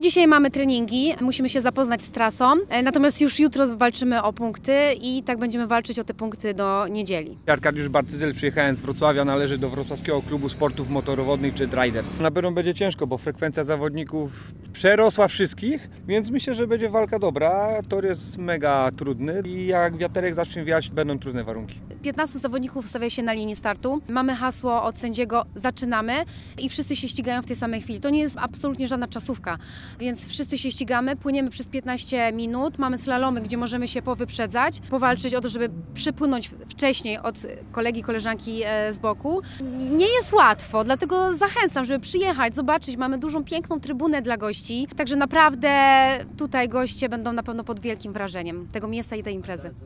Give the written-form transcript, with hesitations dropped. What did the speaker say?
Dzisiaj mamy treningi, musimy się zapoznać z trasą, natomiast już jutro walczymy o punkty i tak będziemy walczyć o te punkty do niedzieli. Arkadiusz Bartyzel, przyjechałem z Wrocławia, należy do Wrocławskiego Klubu Sportów Motorowodnych czy Riders. Na pewno będzie ciężko, bo frekwencja zawodników przerosła wszystkich, więc myślę, że będzie walka dobra. Tor jest mega trudny i jak wiaterek zacznie wiać, będą trudne warunki. 15 zawodników stawia się na linii startu. Mamy hasło od sędziego "Zaczynamy" i wszyscy się ścigają w tej samej chwili. To nie jest absolutnie żadna czasówka, więc wszyscy się ścigamy, płyniemy przez 15 minut, mamy slalomy, gdzie możemy się powyprzedzać, powalczyć o to, żeby przypłynąć wcześniej od kolegi, koleżanki z boku. Nie jest łatwo, dlatego zachęcam, żeby przyjechać, zobaczyć. Mamy dużą, piękną trybunę dla gości, także naprawdę tutaj goście będą na pewno pod wielkim wrażeniem tego miejsca i tej imprezy.